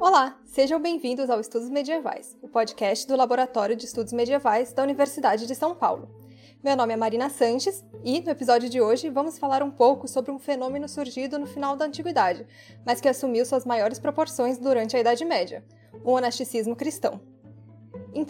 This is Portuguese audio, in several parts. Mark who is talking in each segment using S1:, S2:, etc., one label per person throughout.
S1: Olá, sejam bem-vindos ao Estudos Medievais, o podcast do Laboratório de Estudos Medievais da Universidade de São Paulo. Meu nome é Marina Sanches e, no episódio de hoje, vamos falar um pouco sobre um fenômeno surgido no final da Antiguidade, mas que assumiu suas maiores proporções durante a Idade Média, o monasticismo cristão. Em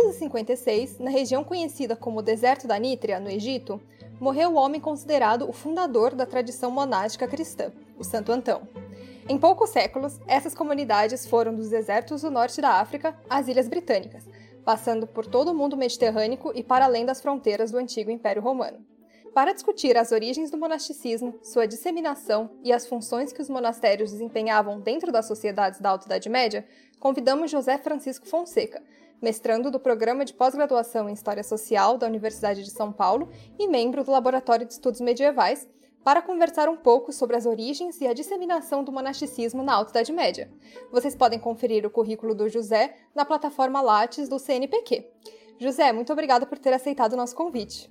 S1: 356, na região conhecida como Deserto da Nítria, no Egito, morreu o homem considerado o fundador da tradição monástica cristã, o Santo Antão. Em poucos séculos, essas comunidades foram dos desertos do norte da África às Ilhas Britânicas, passando por todo o mundo mediterrâneo e para além das fronteiras do antigo Império Romano. Para discutir as origens do monasticismo, sua disseminação e as funções que os monastérios desempenhavam dentro das sociedades da Alta Idade Média, convidamos José Francisco Fonseca, mestrando do Programa de Pós-Graduação em História Social da Universidade de São Paulo e membro do Laboratório de Estudos Medievais, para conversar um pouco sobre as origens e a disseminação do monasticismo na Alta Idade Média. Vocês podem conferir o currículo do José na plataforma Lattes do CNPq. José, muito obrigada por ter aceitado o nosso convite.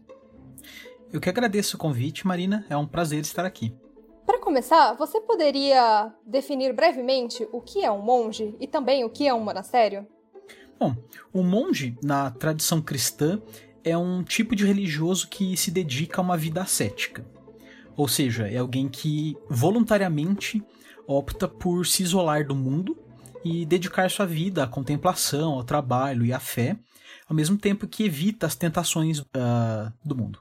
S2: Eu que agradeço o convite, Marina. É um prazer estar aqui.
S1: Para começar, você poderia definir brevemente o que é um monge e também o que é um monastério?
S2: Bom, o monge, na tradição cristã, é um tipo de religioso que se dedica a uma vida ascética. Ou seja, é alguém que voluntariamente opta por se isolar do mundo e dedicar sua vida à contemplação, ao trabalho e à fé, ao mesmo tempo que evita as tentações do mundo.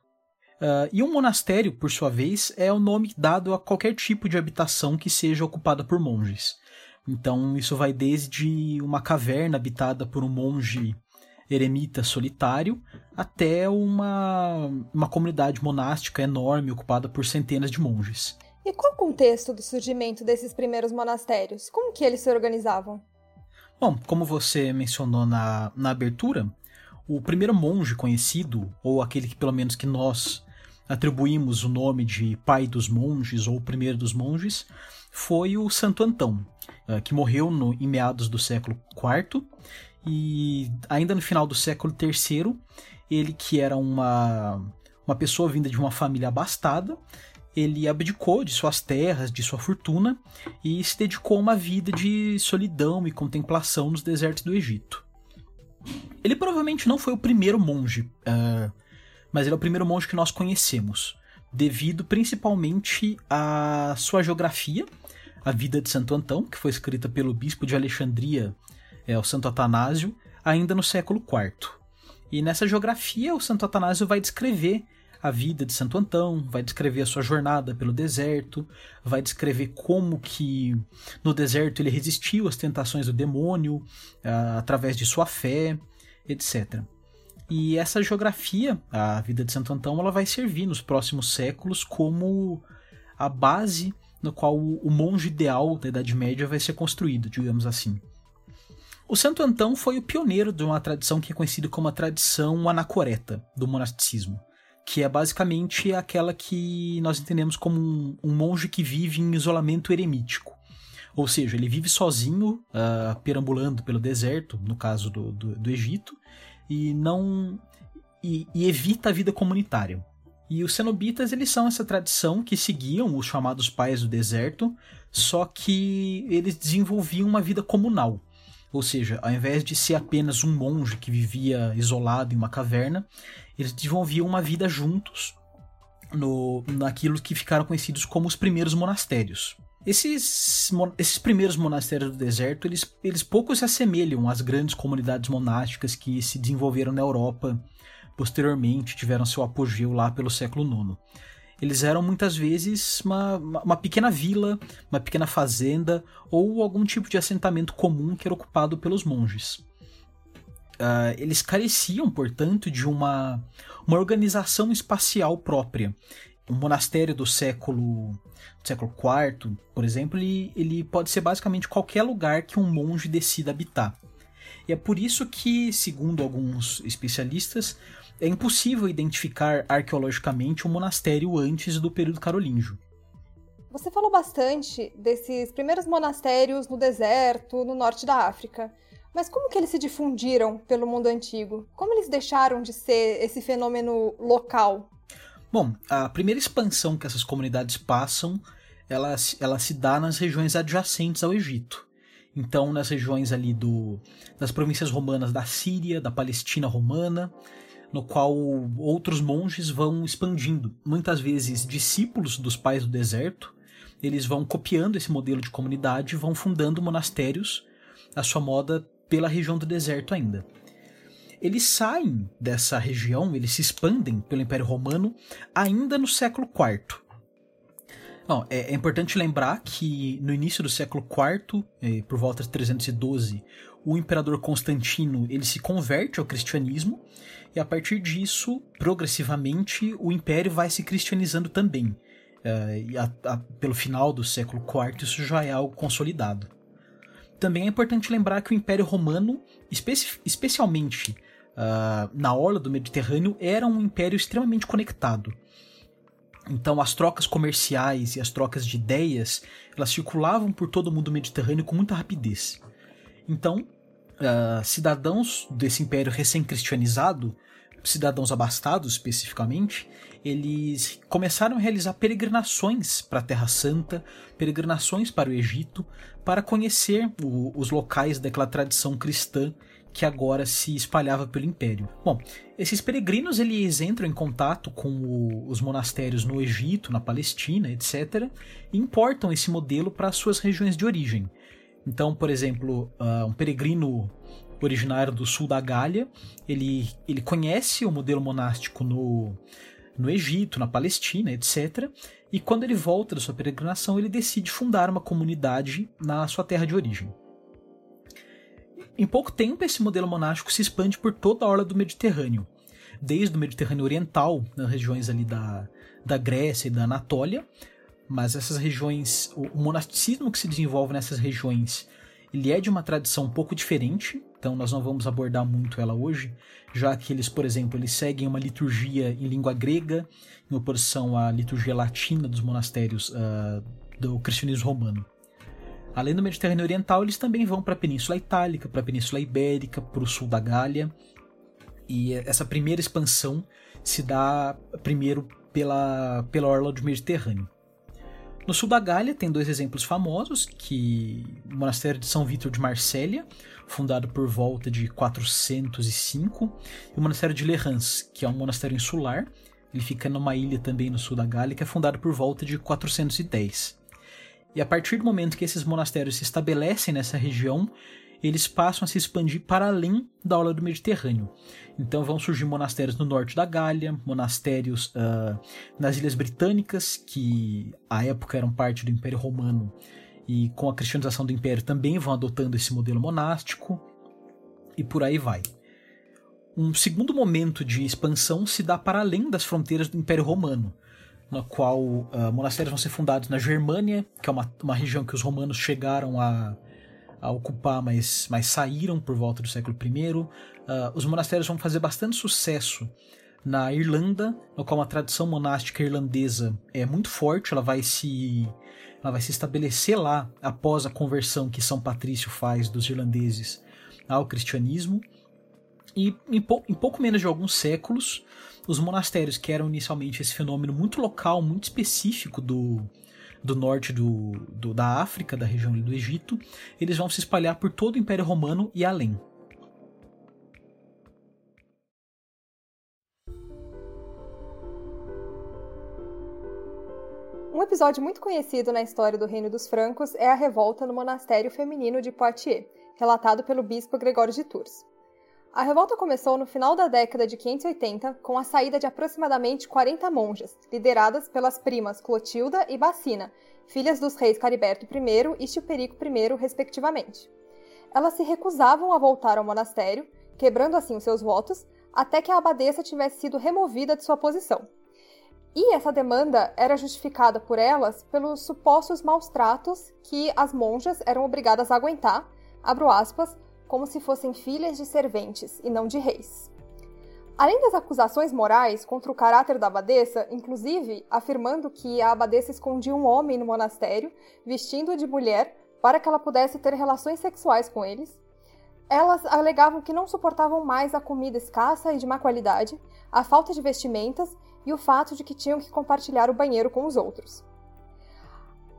S2: E um monastério, por sua vez, é o nome dado a qualquer tipo de habitação que seja ocupada por monges. Então isso vai desde uma caverna habitada por um monge eremita solitário até uma comunidade monástica enorme ocupada por centenas de monges.
S1: E qual o contexto do surgimento desses primeiros monastérios? Como que eles se organizavam?
S2: Bom, como você mencionou na abertura, o primeiro monge conhecido, ou aquele que pelo menos que nós atribuímos o nome de pai dos monges ou primeiro dos monges, foi o Santo Antão, que morreu em meados do século IV, e ainda no final do século III, ele, que era uma pessoa vinda de uma família abastada, ele abdicou de suas terras, de sua fortuna, e se dedicou a uma vida de solidão e contemplação nos desertos do Egito. Ele provavelmente não foi o primeiro monge, mas ele é o primeiro monge que nós conhecemos, devido principalmente à sua geografia, a vida de Santo Antão, que foi escrita pelo bispo de Alexandria, o Santo Atanásio, ainda no século IV. E nessa geografia, o Santo Atanásio vai descrever a vida de Santo Antão, vai descrever a sua jornada pelo deserto, vai descrever como que no deserto ele resistiu às tentações do demônio, através de sua fé, etc. E essa geografia, a vida de Santo Antão, ela vai servir nos próximos séculos como a base no qual o monge ideal da Idade Média vai ser construído, digamos assim. O Santo Antão foi o pioneiro de uma tradição que é conhecida como a tradição anacoreta do monasticismo, que é basicamente aquela que nós entendemos como um monge que vive em isolamento eremítico. Ou seja, ele vive sozinho, perambulando pelo deserto, no caso do Egito, e evita a vida comunitária. E os cenobitas, eles são essa tradição que seguiam os chamados pais do deserto, só que eles desenvolviam uma vida comunal. Ou seja, ao invés de ser apenas um monge que vivia isolado em uma caverna, eles desenvolviam uma vida juntos naquilo que ficaram conhecidos como os primeiros monastérios. Esses primeiros monastérios do deserto, eles pouco se assemelham às grandes comunidades monásticas que se desenvolveram na Europa posteriormente, tiveram seu apogeu lá pelo século IX. Eles eram muitas vezes uma pequena vila, uma pequena fazenda ou algum tipo de assentamento comum que era ocupado pelos monges. Eles careciam, portanto, de uma organização espacial própria. Um monastério do século IV, por exemplo, ele pode ser basicamente qualquer lugar que um monge decida habitar. E é por isso que, segundo alguns especialistas, é impossível identificar arqueologicamente um monastério antes do período carolíngio.
S1: Você falou bastante desses primeiros monastérios no deserto, no norte da África. Mas como que eles se difundiram pelo mundo antigo? Como eles deixaram de ser esse fenômeno local?
S2: Bom, a primeira expansão que essas comunidades passam, ela se dá nas regiões adjacentes ao Egito. Então, nas regiões ali das províncias romanas da Síria, da Palestina romana, no qual outros monges vão expandindo. Muitas vezes discípulos dos pais do deserto, eles vão copiando esse modelo de comunidade e vão fundando monastérios, à sua moda, pela região do deserto ainda. Eles saem dessa região, eles se expandem pelo Império Romano ainda no século IV. Bom, é importante lembrar que no início do século IV, por volta de 312, o imperador Constantino ele se converte ao cristianismo e a partir disso, progressivamente, o império vai se cristianizando também. Pelo final do século IV, isso já é algo consolidado. Também é importante lembrar que o Império Romano, especialmente na orla do Mediterrâneo, era um império extremamente conectado. Então as trocas comerciais e as trocas de ideias, elas circulavam por todo o mundo mediterrâneo com muita rapidez. Então, cidadãos desse império recém-cristianizado, cidadãos abastados especificamente, eles começaram a realizar peregrinações para a Terra Santa, peregrinações para o Egito, para conhecer os locais daquela tradição cristã que agora se espalhava pelo Império. Bom, esses peregrinos eles entram em contato com os monastérios no Egito, na Palestina, etc., e importam esse modelo para as suas regiões de origem. Então, por exemplo, um peregrino originário do sul da Gália, ele conhece o modelo monástico no Egito, na Palestina, etc., e quando ele volta da sua peregrinação, ele decide fundar uma comunidade na sua terra de origem. Em pouco tempo, esse modelo monástico se expande por toda a orla do Mediterrâneo, desde o Mediterrâneo Oriental, nas regiões ali da Grécia e da Anatólia, mas essas regiões, o monasticismo que se desenvolve nessas regiões, ele é de uma tradição um pouco diferente, então nós não vamos abordar muito ela hoje, já que eles, por exemplo, eles seguem uma liturgia em língua grega, em oposição à liturgia latina dos monastérios do cristianismo romano. Além do Mediterrâneo Oriental, eles também vão para a Península Itálica, para a Península Ibérica, para o sul da Gália. E essa primeira expansão se dá primeiro pela orla do Mediterrâneo. No sul da Gália tem dois exemplos famosos, que o monastério de São Vítor de Marsella, fundado por volta de 405, e o monastério de Lerrans, que é um monastério insular, ele fica numa ilha também no sul da Gália, que é fundado por volta de 410. E a partir do momento que esses monastérios se estabelecem nessa região, eles passam a se expandir para além da orla do Mediterrâneo. Então vão surgir monastérios no norte da Gália, monastérios nas Ilhas Britânicas, que à época eram parte do Império Romano, e com a cristianização do Império também vão adotando esse modelo monástico, e por aí vai. Um segundo momento de expansão se dá para além das fronteiras do Império Romano, na qual monastérios vão ser fundados na Germânia, que é uma região que os romanos chegaram a ocupar, mas saíram por volta do século I. Os monastérios vão fazer bastante sucesso na Irlanda, no qual uma tradição monástica irlandesa é muito forte, ela vai se estabelecer lá após a conversão que São Patrício faz dos irlandeses ao cristianismo. E em pouco menos de alguns séculos, os monastérios, que eram inicialmente esse fenômeno muito local, muito específico do norte da África, da região do Egito, eles vão se espalhar por todo o Império Romano e além.
S1: Um episódio muito conhecido na história do Reino dos Francos é a revolta no monastério feminino de Poitiers, relatado pelo bispo Gregório de Tours. A revolta começou no final da década de 580, com a saída de aproximadamente 40 monjas, lideradas pelas primas Clotilda e Bacina, filhas dos reis Cariberto I e Chilperico I, respectivamente. Elas se recusavam a voltar ao monastério, quebrando assim os seus votos, até que a abadesa tivesse sido removida de sua posição. E essa demanda era justificada por elas pelos supostos maus-tratos que as monjas eram obrigadas a aguentar, abro aspas, como se fossem filhas de serventes e não de reis. Além das acusações morais contra o caráter da abadesa, inclusive afirmando que a abadesa escondia um homem no monastério, vestindo-o de mulher, para que ela pudesse ter relações sexuais com eles, elas alegavam que não suportavam mais a comida escassa e de má qualidade, a falta de vestimentas e o fato de que tinham que compartilhar o banheiro com os outros.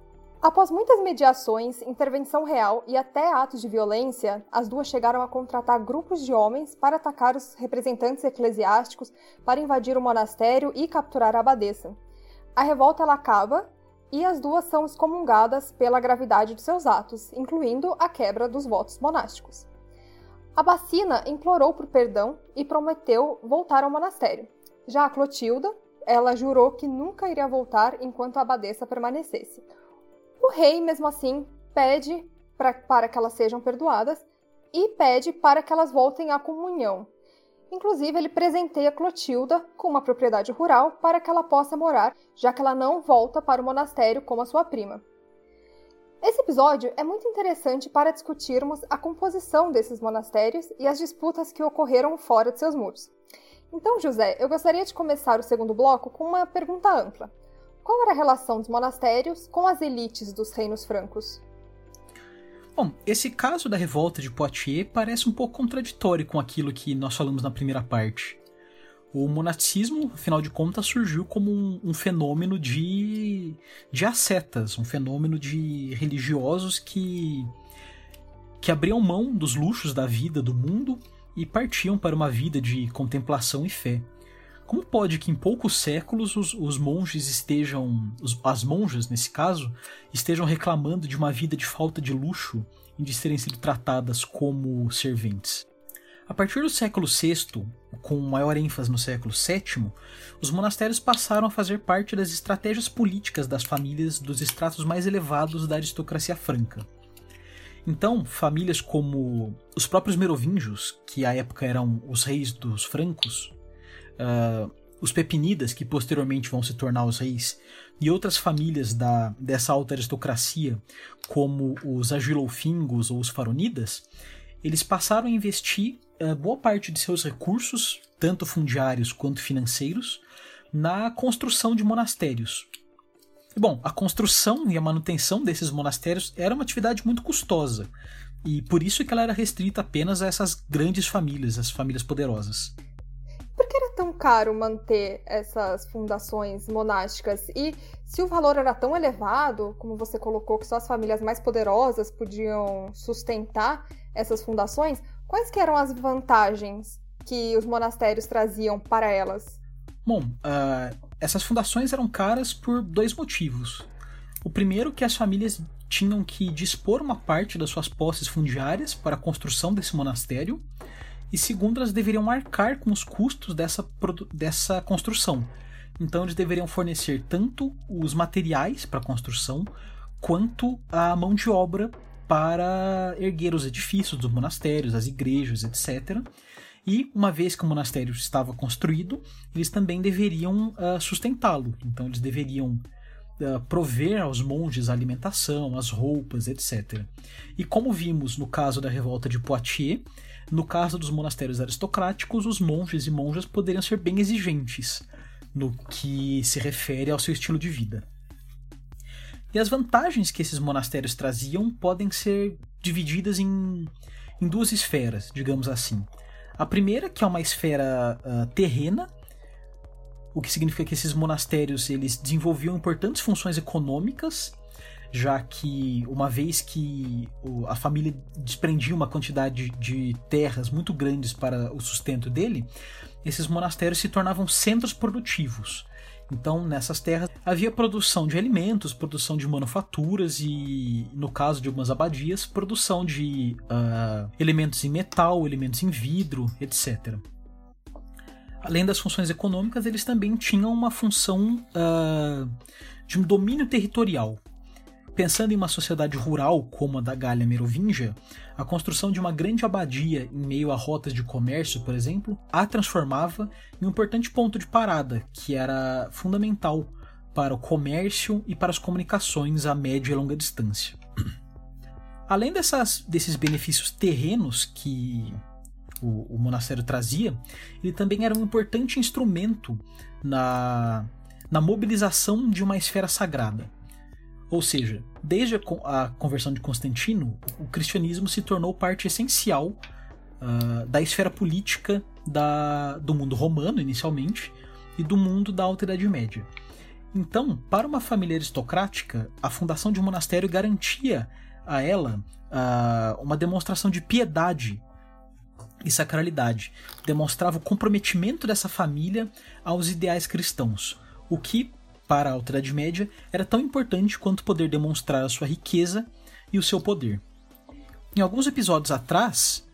S1: Após muitas mediações, intervenção real e até atos de violência, as duas chegaram a contratar grupos de homens para atacar os representantes eclesiásticos, para invadir o monastério e capturar a abadesa. A revolta ela acaba e as duas são excomungadas pela gravidade de seus atos, incluindo a quebra dos votos monásticos. A Bacina implorou por perdão e prometeu voltar ao monastério. Já a Clotilda, ela jurou que nunca iria voltar enquanto a abadesa permanecesse. O rei, mesmo assim, pede para que elas sejam perdoadas e pede para que elas voltem à comunhão. Inclusive, ele presenteia Clotilda com uma propriedade rural para que ela possa morar, já que ela não volta para o monastério como a sua prima. Esse episódio é muito interessante para discutirmos a composição desses monastérios e as disputas que ocorreram fora de seus muros. Então, José, eu gostaria de começar o segundo bloco com uma pergunta ampla. Qual era a relação dos monastérios com as elites dos reinos francos?
S2: Bom, esse caso da revolta de Poitiers parece um pouco contraditório com aquilo que nós falamos na primeira parte. O monasticismo, afinal de contas, surgiu como um fenômeno de ascetas, um fenômeno de religiosos que abriam mão dos luxos da vida, do mundo, e partiam para uma vida de contemplação e fé. Como pode que em poucos séculos os monges as monjas nesse caso, estejam reclamando de uma vida de falta de luxo e de serem sido tratadas como serventes? A partir do século VI, com maior ênfase no século VII, os monastérios passaram a fazer parte das estratégias políticas das famílias dos estratos mais elevados da aristocracia franca. Então, famílias como os próprios merovingios, que à época eram os reis dos francos, os Pepinidas, que posteriormente vão se tornar os reis, e outras famílias dessa alta aristocracia, como os Agilolfingos ou os Faronidas, eles passaram a investir boa parte de seus recursos, tanto fundiários quanto financeiros, na construção de monastérios. E, bom, a construção e a manutenção desses monastérios era uma atividade muito custosa, e por isso que ela era restrita apenas a essas grandes famílias, as famílias poderosas.
S1: Por que era tão caro manter essas fundações monásticas? E se o valor era tão elevado, como você colocou, que só as famílias mais poderosas podiam sustentar essas fundações, quais que eram as vantagens que os monastérios traziam para elas?
S2: Bom, essas fundações eram caras por dois motivos. O primeiro, que as famílias tinham que dispor uma parte das suas posses fundiárias para a construção desse monastério, e segundo, elas deveriam arcar com os custos dessa construção. Então eles deveriam fornecer tanto os materiais para a construção, quanto a mão de obra para erguer os edifícios dos monastérios, as igrejas, etc. E uma vez que o monastério estava construído, eles também deveriam sustentá-lo. Então eles deveriam prover aos monges a alimentação, as roupas, etc. E como vimos no caso da revolta de Poitiers, no caso dos monastérios aristocráticos, os monges e monjas poderiam ser bem exigentes no que se refere ao seu estilo de vida. E as vantagens que esses monastérios traziam podem ser divididas em duas esferas, digamos assim. A primeira, que é uma esfera terrena, o que significa que esses monastérios eles desenvolviam importantes funções econômicas, já que uma vez que a família desprendia uma quantidade de terras muito grandes para o sustento dele, esses monastérios se tornavam centros produtivos. Então, nessas terras havia produção de alimentos, produção de manufaturas e, no caso de algumas abadias, produção de elementos em metal, elementos em vidro, etc. Além das funções econômicas, eles também tinham uma função de um domínio territorial. Pensando em uma sociedade rural como a da Gália Merovingia, a construção de uma grande abadia em meio a rotas de comércio, por exemplo, a transformava em um importante ponto de parada, que era fundamental para o comércio e para as comunicações a média e longa distância. Além desses benefícios terrenos que o monastério trazia, ele também era um importante instrumento na mobilização de uma esfera sagrada. Ou seja, desde a conversão de Constantino, o cristianismo se tornou parte essencial da esfera política do mundo romano, inicialmente, e do mundo da Alta Idade Média. Então, para uma família aristocrática, a fundação de um monastério garantia a ela uma demonstração de piedade e sacralidade. Demonstrava o comprometimento dessa família aos ideais cristãos, o que, para a Alta Idade Média, era tão importante quanto poder demonstrar a sua riqueza e o seu poder. Em alguns episódios atrás,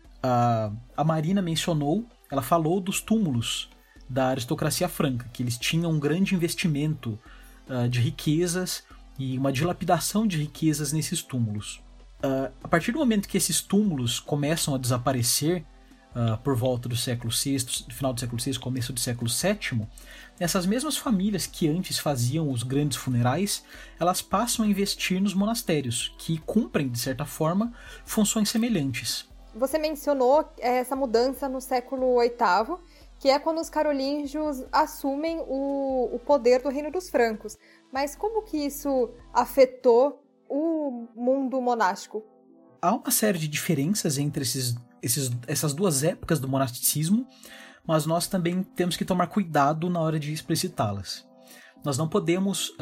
S2: a Marina mencionou, ela falou dos túmulos da aristocracia franca, que eles tinham um grande investimento de riquezas e uma dilapidação de riquezas nesses túmulos. A partir do momento que esses túmulos começam a desaparecer, por volta do século VI, final do século VI, começo do século VII, essas mesmas famílias que antes faziam os grandes funerais, elas passam a investir nos monastérios, que cumprem, de certa forma, funções semelhantes.
S1: Você mencionou essa mudança no século VIII, que é quando os carolíngios assumem o poder do Reino dos Francos. Mas como que isso afetou o mundo monástico?
S2: Há uma série de diferenças entre essas duas épocas do monasticismo, mas nós também temos que tomar cuidado na hora de explicitá-las. Nós não podemos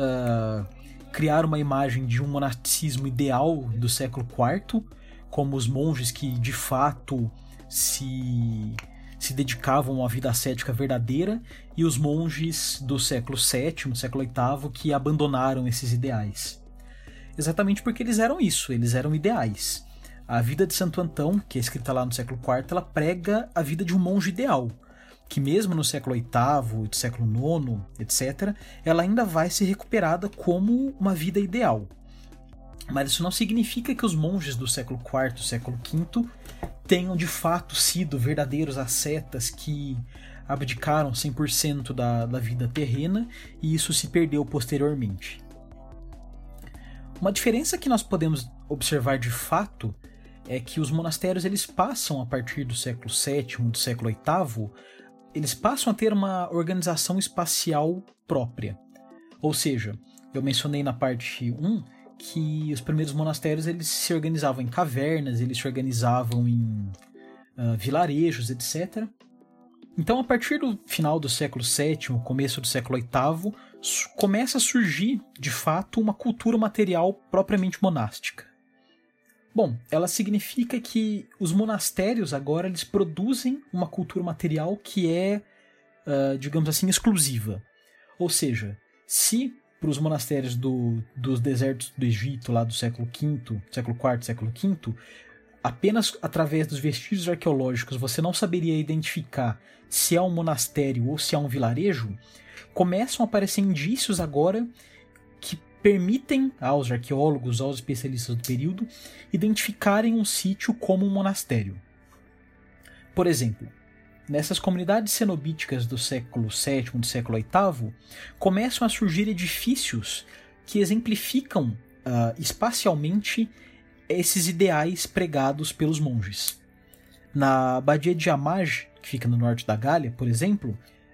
S2: criar uma imagem de um monasticismo ideal do século IV, como os monges que de fato se dedicavam a uma vida ascética verdadeira, e os monges do século VII, século VIII, que abandonaram esses ideais. Exatamente porque eles eram isso, eles eram ideais. A vida de Santo Antão, que é escrita lá no século IV, ela prega a vida de um monge ideal, que mesmo no século VIII, século IX, etc., ela ainda vai ser recuperada como uma vida ideal. Mas isso não significa que os monges do século IV, século V, tenham de fato sido verdadeiros ascetas que abdicaram 100% da vida terrena, e isso se perdeu posteriormente. Uma diferença que nós podemos observar de fato é que os monastérios eles passam, a partir do século VII, do século VIII, eles passam a ter uma organização espacial própria. Ou seja, eu mencionei na parte 1 que os primeiros monastérios eles se organizavam em cavernas, eles se organizavam em vilarejos, etc. Então, a partir do final do século VII, começo do século VIII, começa a surgir, de fato, uma cultura material propriamente monástica. Bom, ela significa que os monastérios agora eles produzem uma cultura material que é, digamos assim, exclusiva. Ou seja, se para os monastérios dos desertos do Egito, lá do século V, século IV, século V, apenas através dos vestígios arqueológicos você não saberia identificar se é um monastério ou se é um vilarejo, começam a aparecer indícios agora que permitem aos arqueólogos, aos especialistas do período, identificarem um sítio como um monastério. Por exemplo, nessas comunidades cenobíticas do século VII, do século VIII, começam a surgir edifícios que exemplificam espacialmente esses ideais pregados pelos monges. Na abadia de Amage, que fica no norte da Gália, por exemplo,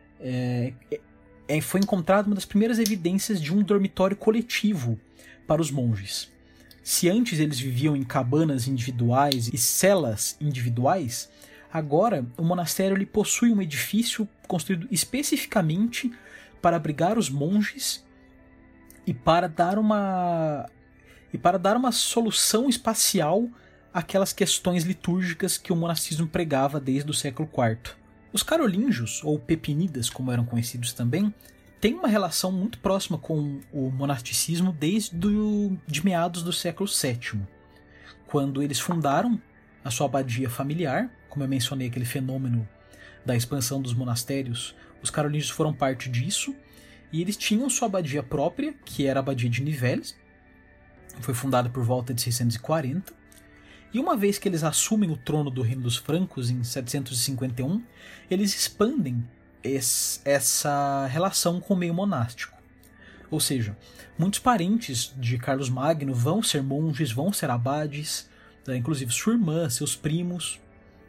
S2: foi encontrada uma das primeiras evidências de um dormitório coletivo para os monges. Se antes eles viviam em cabanas individuais e celas individuais, agora o monastério ele possui um edifício construído especificamente para abrigar os monges e para dar uma solução espacial àquelas questões litúrgicas que o monasticismo pregava desde o século IV. Os carolíngios, ou pepinidas, como eram conhecidos também, têm uma relação muito próxima com o monasticismo de meados do século VII, quando eles fundaram a sua abadia familiar. Como eu mencionei, aquele fenômeno da expansão dos monastérios, os carolíngios foram parte disso, e eles tinham sua abadia própria, que era a abadia de Nivelles, foi fundada por volta de 640, e uma vez que eles assumem o trono do Reino dos Francos em 751, eles expandem essa relação com o meio monástico. Ou seja, muitos parentes de Carlos Magno vão ser monges, vão ser abades, inclusive sua irmã, seus primos.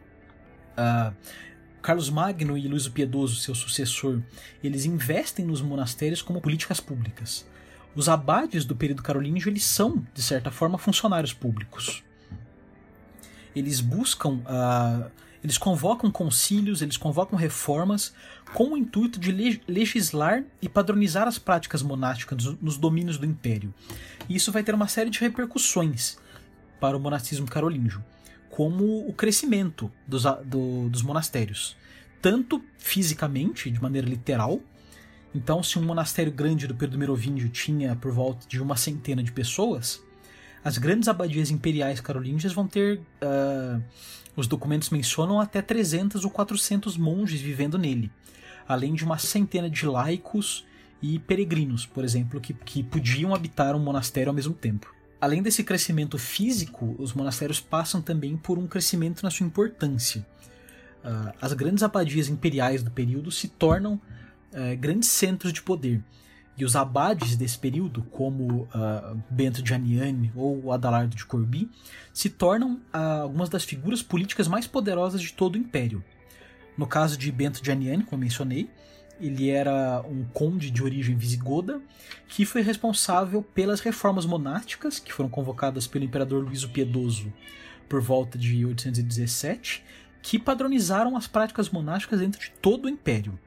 S2: Carlos Magno e Luís o Piedoso, seu sucessor, eles investem nos monastérios como políticas públicas. Os abades do período carolíngio eles são, de certa forma, funcionários públicos. Eles buscam Eles convocam concílios, eles convocam reformas com o intuito de legislar e padronizar as práticas monásticas nos domínios do Império. E isso vai ter uma série de repercussões para o monasticismo carolíngio, como o crescimento dos monastérios, tanto fisicamente, de maneira literal. Então, se um monastério grande do período merovingio tinha por volta de 100 de pessoas, as grandes abadias imperiais carolíngias vão ter, os documentos mencionam, até 300 ou 400 monges vivendo nele, além de 100 de laicos e peregrinos, por exemplo, que podiam habitar um monastério ao mesmo tempo. Além desse crescimento físico, os monastérios passam também por um crescimento na sua importância. As grandes abadias imperiais do período se tornam grandes centros de poder. E os abades desse período, como Bento de Aniane ou Adelardo de Corbie, se tornam algumas das figuras políticas mais poderosas de todo o Império. No caso de Bento de Aniane, como eu mencionei, ele era um conde de origem visigoda que foi responsável pelas reformas monásticas que foram convocadas pelo imperador Luís o Piedoso por volta de 817, que padronizaram as práticas monásticas dentro de todo o Império.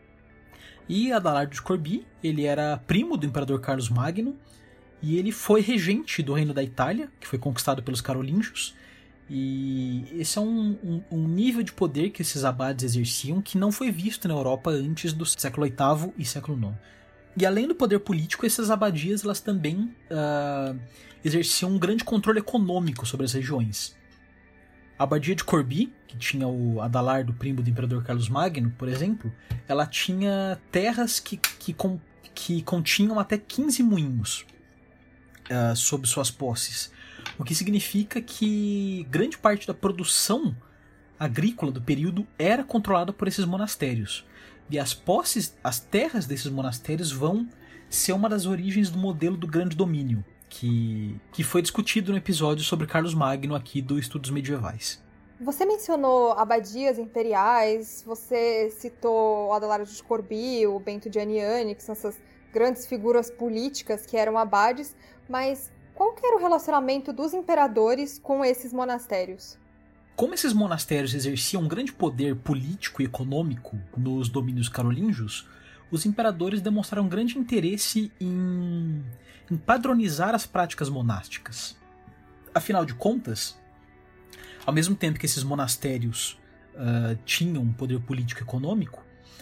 S2: E Adelardo de Corbie, ele era primo do imperador Carlos Magno, e ele foi regente do reino da Itália, que foi conquistado pelos carolíngios, e esse é um nível de poder que esses abades exerciam que não foi visto na Europa antes do século VIII e século IX. E além do poder político, essas abadias elas também exerciam um grande controle econômico sobre as regiões. A abadia de Corbie, que tinha o Adelardo, primo do imperador Carlos Magno, por exemplo, ela tinha terras que continham até 15 moinhos sob suas posses. O que significa que grande parte da produção agrícola do período era controlada por esses monastérios. E as terras desses monastérios vão ser uma das origens do modelo do grande domínio, que foi discutido no episódio sobre Carlos Magno aqui do Estudos Medievais.
S1: Você mencionou abadias imperiais, você citou o Adelardo de Corbie, o Bento de Aniane, que são essas grandes figuras políticas que eram abades, mas qual que era o relacionamento dos imperadores com esses monastérios?
S2: Como esses monastérios exerciam um grande poder político e econômico nos domínios carolíngios, os imperadores demonstraram grande interesse em padronizar as práticas monásticas. Afinal de contas, ao mesmo tempo que esses monastérios tinham um poder político e econômico,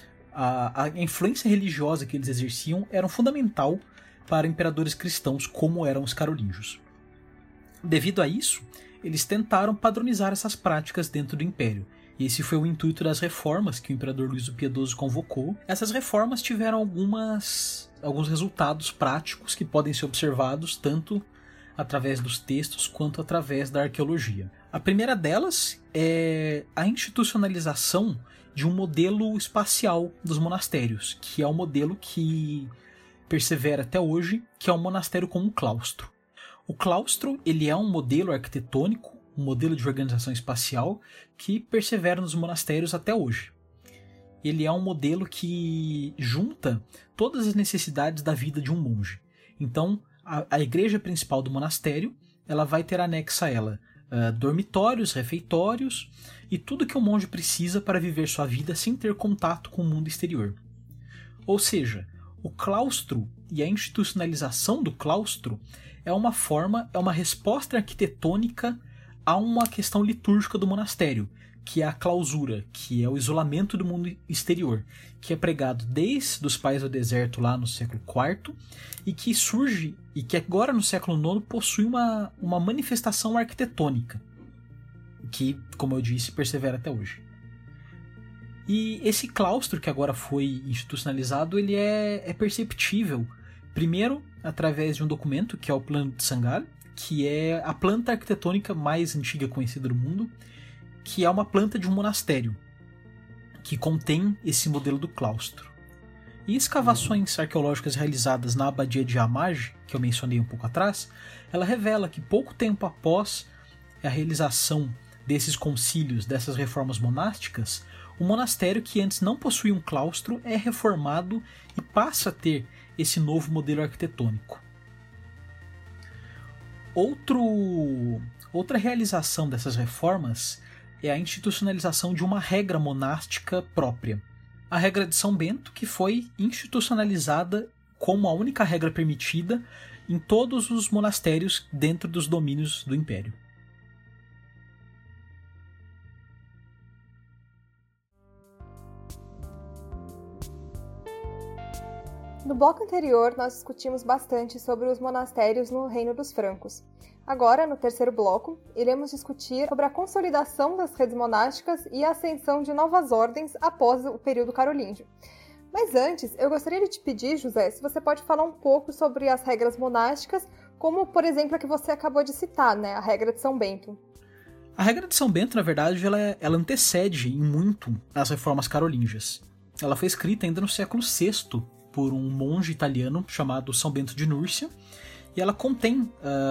S2: a influência religiosa que eles exerciam era fundamental para imperadores cristãos como eram os carolíngios. Devido a isso, eles tentaram padronizar essas práticas dentro do Império, e esse foi o intuito das reformas que o imperador Luís o Piedoso convocou. Essas reformas tiveram alguns resultados práticos que podem ser observados tanto através dos textos quanto através da arqueologia. A primeira delas é a institucionalização de um modelo espacial dos monastérios, que é o modelo que persevera até hoje, que é o monastério como um claustro. O claustro ele é um modelo arquitetônico, um modelo de organização espacial que persevera nos monastérios até hoje. Ele é um modelo que junta todas as necessidades da vida de um monge. Então, a igreja principal do monastério ela vai ter anexa a ela dormitórios, refeitórios e tudo que o monge precisa para viver sua vida sem ter contato com o mundo exterior. Ou seja, o claustro e a institucionalização do claustro é uma resposta arquitetônica a uma questão litúrgica do monastério, que é a clausura, que é o isolamento do mundo exterior, que é pregado desde os pais do deserto lá no século IV e que surge, e que agora no século IX possui uma manifestação arquitetônica, que, como eu disse, persevera até hoje. E esse claustro que agora foi institucionalizado, ele é perceptível, primeiro, através de um documento, que é o Plano de Sangal, que é a planta arquitetônica mais antiga conhecida do mundo, que é uma planta de um monastério, que contém esse modelo do claustro. E escavações arqueológicas realizadas na abadia de Amage, que eu mencionei um pouco atrás, ela revela que pouco tempo após a realização desses concílios, dessas reformas monásticas, o monastério que antes não possuía um claustro é reformado e passa a ter esse novo modelo arquitetônico. Outra realização dessas reformas é a institucionalização de uma regra monástica própria. A regra de São Bento, que foi institucionalizada como a única regra permitida em todos os monastérios dentro dos domínios do Império.
S1: No bloco anterior, nós discutimos bastante sobre os monastérios no Reino dos Francos. Agora, no terceiro bloco, iremos discutir sobre a consolidação das redes monásticas e a ascensão de novas ordens após o período carolíngio. Mas antes, eu gostaria de te pedir, José, se você pode falar um pouco sobre as regras monásticas, como, por exemplo, a que você acabou de citar, né, a regra de São Bento.
S2: A regra de São Bento, na verdade, ela antecede em muito as reformas carolíngias. Ela foi escrita ainda no século VI por um monge italiano chamado São Bento de Núrcia, e ela contém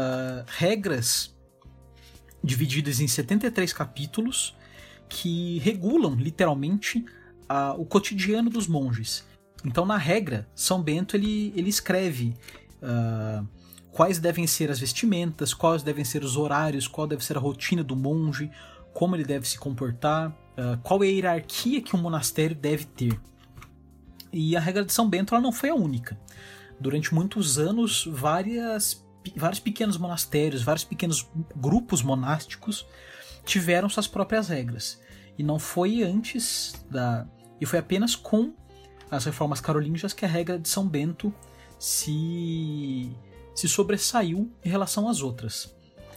S2: regras divididas em 73 capítulos que regulam, literalmente, o cotidiano dos monges. Então, na regra, São Bento ele escreve quais devem ser as vestimentas, quais devem ser os horários, qual deve ser a rotina do monge, como ele deve se comportar, qual é a hierarquia que um monastério deve ter. E a regra de São Bento ela não foi a única. Durante muitos anos, vários pequenos monastérios, vários pequenos grupos monásticos tiveram suas próprias regras. E não foi antes e foi apenas com as reformas carolíngias que a regra de São Bento se sobressaiu em relação às outras.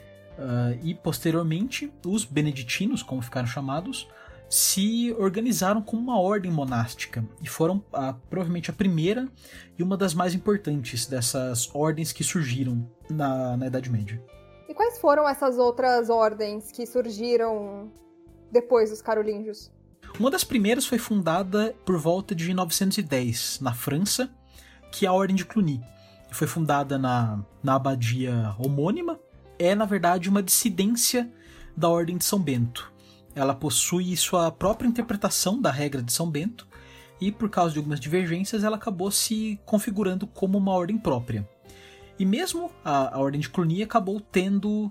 S2: E posteriormente, os beneditinos, como ficaram chamados, se organizaram como uma ordem monástica e foram provavelmente a primeira e uma das mais importantes dessas ordens que surgiram na Idade Média.
S1: E quais foram essas outras ordens que surgiram depois dos carolíngios?
S2: Uma das primeiras foi fundada por volta de 910, na França, que é a Ordem de Cluny. Foi fundada na abadia homônima. É, na verdade, uma dissidência da Ordem de São Bento. Ela possui sua própria interpretação da regra de São Bento e, por causa de algumas divergências, ela acabou se configurando como uma ordem própria. E mesmo a Ordem de Cluny acabou tendo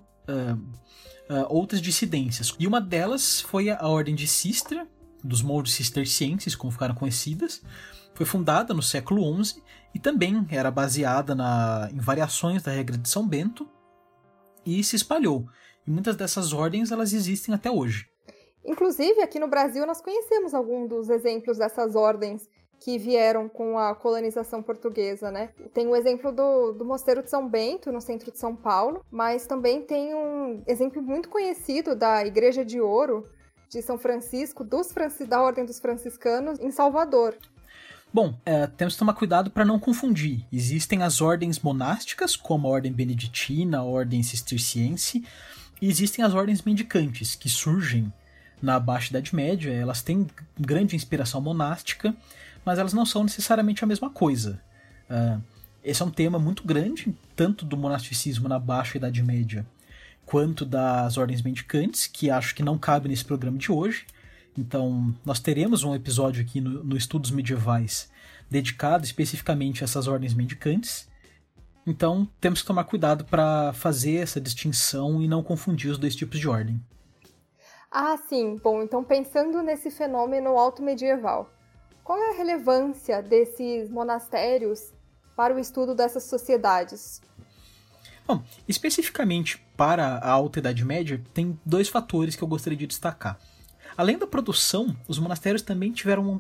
S2: outras dissidências. E uma delas foi a Ordem de Cister, dos monges cistercienses, como ficaram conhecidas. Foi fundada no século XI e também era baseada em variações da regra de São Bento e se espalhou. E muitas dessas ordens elas existem até hoje.
S1: Inclusive, aqui no Brasil, nós conhecemos alguns dos exemplos dessas ordens que vieram com a colonização portuguesa, né? Tem o exemplo do Mosteiro de São Bento, no centro de São Paulo, mas também tem um exemplo muito conhecido da Igreja de Ouro de São Francisco, da Ordem dos Franciscanos, em Salvador.
S2: Bom, temos que tomar cuidado para não confundir. Existem as ordens monásticas, como a Ordem Beneditina, a Ordem Cisterciense, e existem as ordens mendicantes, que surgem na Baixa Idade Média. Elas têm grande inspiração monástica, mas elas não são necessariamente a mesma coisa. Esse é um tema muito grande, tanto do monasticismo na Baixa Idade Média, quanto das ordens mendicantes, que acho que não cabe nesse programa de hoje. Então, nós teremos um episódio aqui no Estudos Medievais dedicado especificamente a essas ordens mendicantes. Então, temos que tomar cuidado para fazer essa distinção e não confundir os dois tipos de ordem.
S1: Ah, sim. Bom, então pensando nesse fenômeno alto-medieval, qual é a relevância desses monastérios para o estudo dessas sociedades?
S2: Bom, especificamente para a Alta Idade Média, tem dois fatores que eu gostaria de destacar. Além da produção, os monastérios também tiveram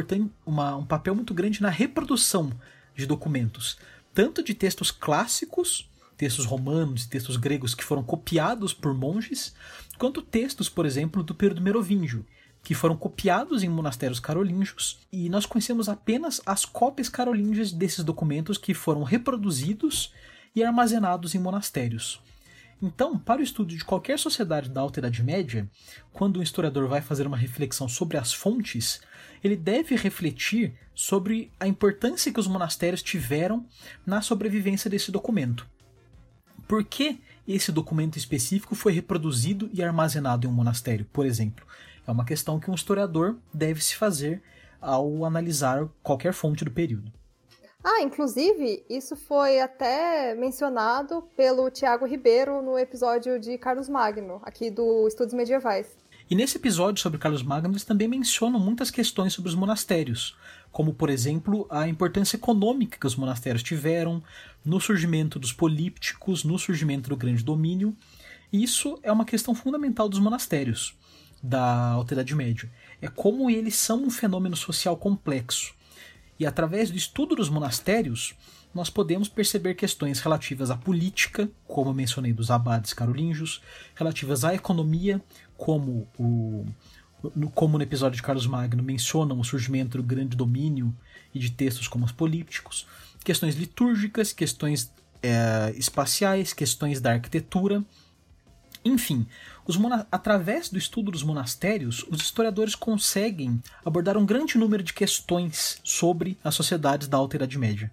S2: um papel muito grande na reprodução de documentos, tanto de textos clássicos, textos romanos e textos gregos que foram copiados por monges, quanto textos, por exemplo, do período merovíngio, que foram copiados em monastérios carolíngios, e nós conhecemos apenas as cópias carolíngias desses documentos que foram reproduzidos e armazenados em monastérios. Então, para o estudo de qualquer sociedade da Alta Idade Média, quando um historiador vai fazer uma reflexão sobre as fontes, ele deve refletir sobre a importância que os monastérios tiveram na sobrevivência desse documento. Por que esse documento específico foi reproduzido e armazenado em um monastério, por exemplo? É uma questão que um historiador deve se fazer ao analisar qualquer fonte do período.
S1: Inclusive, isso foi até mencionado pelo Tiago Ribeiro no episódio de Carlos Magno, aqui do Estudos Medievais.
S2: E nesse episódio sobre Carlos Magno, eles também mencionam muitas questões sobre os monastérios, como, por exemplo, a importância econômica que os monastérios tiveram no surgimento dos polípticos, no surgimento do grande domínio. E isso é uma questão fundamental dos monastérios da Alta Idade Média. É como eles são um fenômeno social complexo. E através do estudo dos monastérios, nós podemos perceber questões relativas à política, como eu mencionei dos abades carolíngios, relativas à economia, como no episódio de Carlos Magno mencionam o surgimento do grande domínio e de textos como os polípticos, questões litúrgicas, questões espaciais, questões da arquitetura. Enfim, através do estudo dos monastérios, os historiadores conseguem abordar um grande número de questões sobre as sociedades da Alta Idade Média.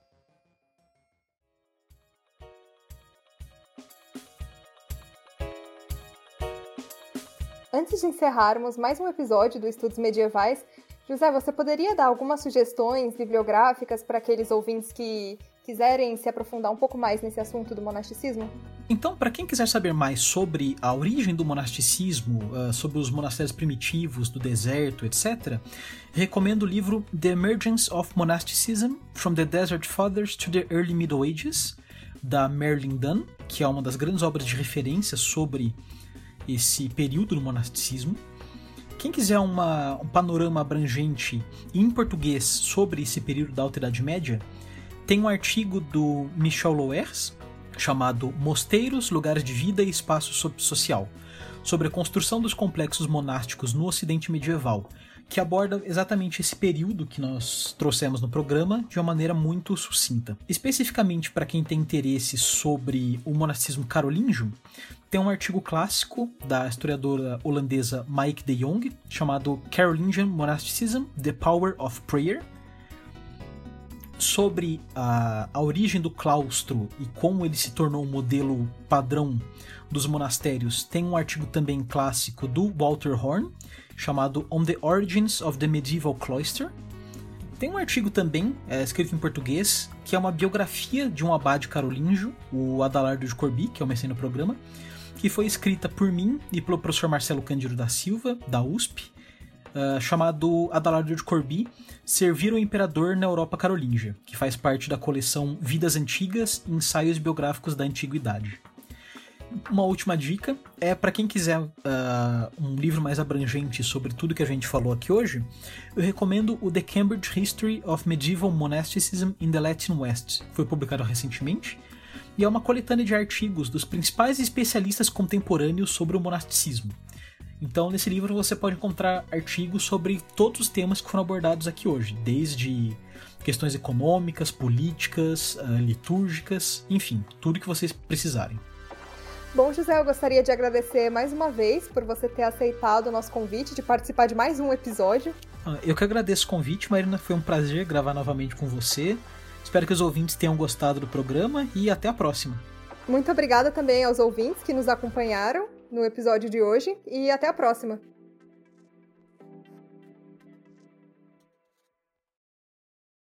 S1: Antes de encerrarmos mais um episódio do Estudos Medievais, José, você poderia dar algumas sugestões bibliográficas para aqueles ouvintes que quiserem se aprofundar um pouco mais nesse assunto do monasticismo?
S2: Então, para quem quiser saber mais sobre a origem do monasticismo, sobre os monastérios primitivos, do deserto, etc., recomendo o livro The Emergence of Monasticism, From the Desert Fathers to the Early Middle Ages, da Marilyn Dunn, que é uma das grandes obras de referência sobre esse período do monasticismo. Quem quiser um panorama abrangente em português sobre esse período da Alta Idade Média, tem um artigo do Michel Loers, chamado Mosteiros, Lugares de Vida e Espaço Social, sobre a construção dos complexos monásticos no Ocidente medieval, que aborda exatamente esse período que nós trouxemos no programa de uma maneira muito sucinta. Especificamente para quem tem interesse sobre o monasticismo carolíngio, tem um artigo clássico da historiadora holandesa Maike de Jong, chamado Carolingian Monasticism, The Power of Prayer, sobre a origem do claustro e como ele se tornou um modelo padrão dos monastérios. Tem um artigo também clássico do Walter Horn, chamado On the Origins of the Medieval Cloister. Tem um artigo também, escrito em português, que é uma biografia de um abade carolíngio, o Adalardo de Corbie, que eu mencionei no programa, que foi escrita por mim e pelo professor Marcelo Cândido da Silva, da USP, chamado Adalardo de Corbie, Servir o Imperador na Europa Carolíngia, que faz parte da coleção Vidas Antigas e Ensaios Biográficos da Antiguidade. Uma última dica é para quem quiser um livro mais abrangente sobre tudo que a gente falou aqui hoje, eu recomendo o The Cambridge History of Medieval Monasticism in the Latin West. Foi publicado recentemente e é uma coletânea de artigos dos principais especialistas contemporâneos sobre o monasticismo. Então, nesse livro você pode encontrar artigos sobre todos os temas que foram abordados aqui hoje, desde questões econômicas, políticas, litúrgicas, enfim, tudo que vocês precisarem.
S1: Bom, José, eu gostaria de agradecer mais uma vez por você ter aceitado o nosso convite de participar de mais um episódio.
S2: Eu que agradeço o convite, Marina, foi um prazer gravar novamente com você. Espero que os ouvintes tenham gostado do programa e até a próxima.
S1: Muito obrigada também aos ouvintes que nos acompanharam no episódio de hoje e até a próxima.